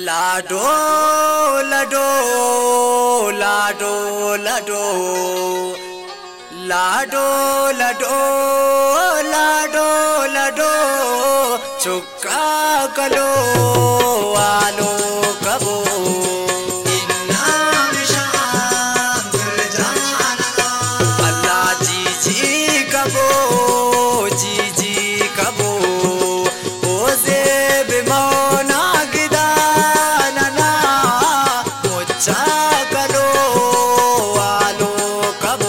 लाडो लाडो लाडो लाडो लाडो लाडो लाडो लाडो चुका कलो आलो कबो अल्लाह जी जी कबो जी जी कबो ओजे बिमौना गिदाना मुच्चा कलो आलो कबो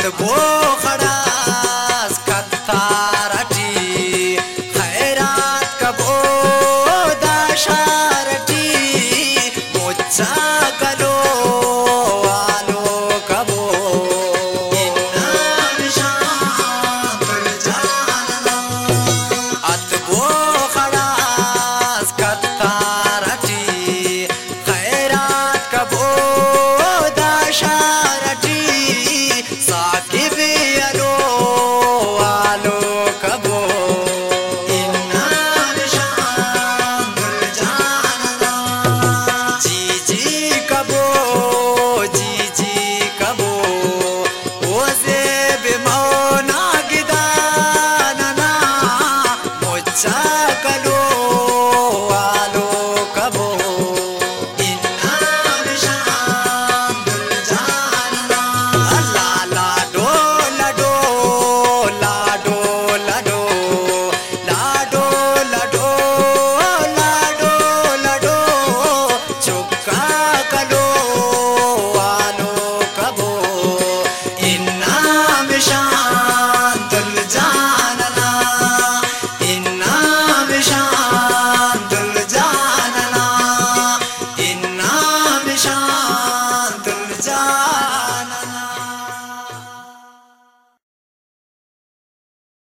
अतबो खड़ास कत्तारटी खैरात कबो दाशारटी मुच्चा कलो आलो कबो इन्ना निशान जानना अतबो खड़ास कत्तारटी खैरात कबो दाशारटी साकिब अलो आलो कबो इन्ना निशान जानना जी जी कबो ओजे बेमौना गिदानना मुच्चा कलो आलो कबो इन्ना निशान जानना लाडो लाडो लाडो लाडो लाडो लाडो लाडो लाडो चुक्का कलो आलो कबो इन्ना निशान जानना इन्ना निशान जानना इन्ना निशान जानना